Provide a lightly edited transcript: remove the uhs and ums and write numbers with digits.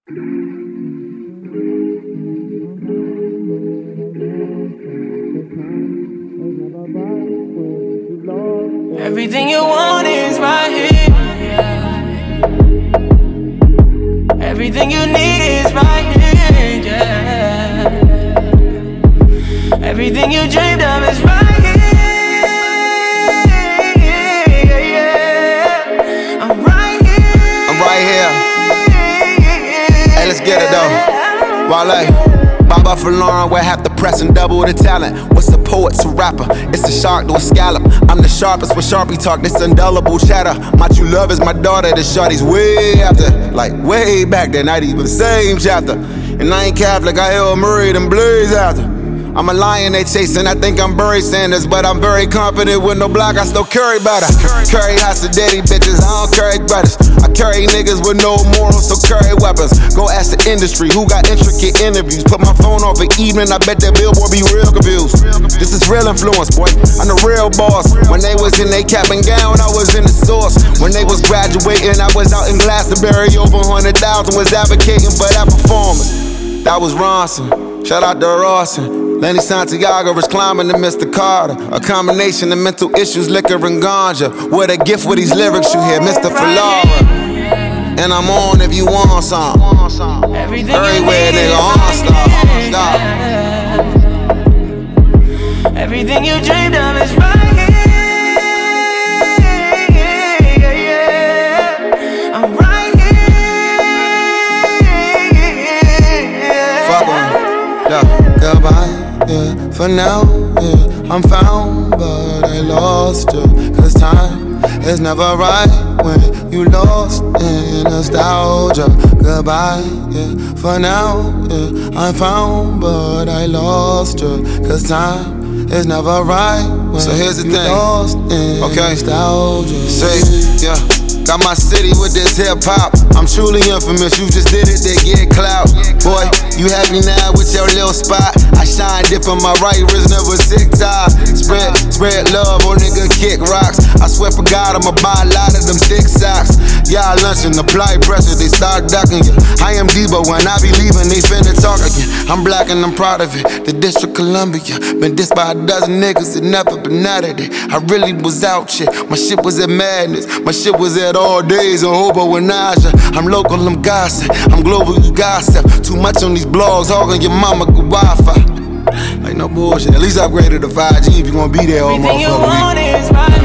Everything you want is right here. Everything you need is right here, yeah. Everything you dreamed of is right here, yeah. I'm right here. I'm right here. Hey, let's get it though. Wale. Baba for Lauren, we'll have to press and double the talent. What's a poet to rapper? It's a shark to a scallop. I'm the sharpest with Sharpie talk, this indelible chatter. My true love is my daughter, the shorty's way after. Like way back then, not even same chapter. And I ain't Catholic, I Hail Mary, them blaze after. I'm a lion they chasing, I think I'm Bernie Sanders. But I'm very confident with no block, I still curry butter. Curry house of daddy bitches, I don't curry brothers. I carry niggas with no morals, so carry weapons. Go ask the industry, who got intricate interviews. Put my phone off at evening, I bet that billboard be real confused. This is real influence, boy, I'm the real boss. When they was in they cap and gown, I was in the source. When they was graduating, I was out in Glastonbury. Over 100,000 was advocating for that performance. That was Ronson, shout out to Rawson. Lenny Santiago is climbing to Mr. Carter. A combination of mental issues, liquor and ganja. What a gift with these lyrics you hear, Mr. Falara. And I'm on if you want some. Everywhere, nigga, on stop. Everything you dreamed of is right here. I'm right here. Fuck on. Yeah, goodbye. Yeah, for now, yeah, I'm found, but I lost you. Cause time is never right when you lost in nostalgia. Goodbye, yeah, for now, yeah, I'm found, but I lost you. Cause time is never right when so here's the you thing. Lost in nostalgia. Say, yeah. Got my city with this hip-hop. I'm truly infamous, you just did it to get clout. Boy, you happy now with your little spot. I shine dip on my right wrist, never sick tie. Spread love, or nigga kick rocks. I swear for God, I'ma buy a lot of them thick socks. Y'all lunching, apply pressure, they start ducking you. I am Debo, when I be leaving, they finna talk again. I'm black and I'm proud of it, the District Columbia. Been dissed by a dozen niggas that never been out of it. I really was out shit, my shit was at madness. My shit was at all days in Hobo and Naja. I'm local, I'm gossip. I'm global, you gossip. Too much on these blogs, hogging your mama good Wi-Fi. Like no bullshit. At least upgraded to 5G if you gonna be there all motherfucking week.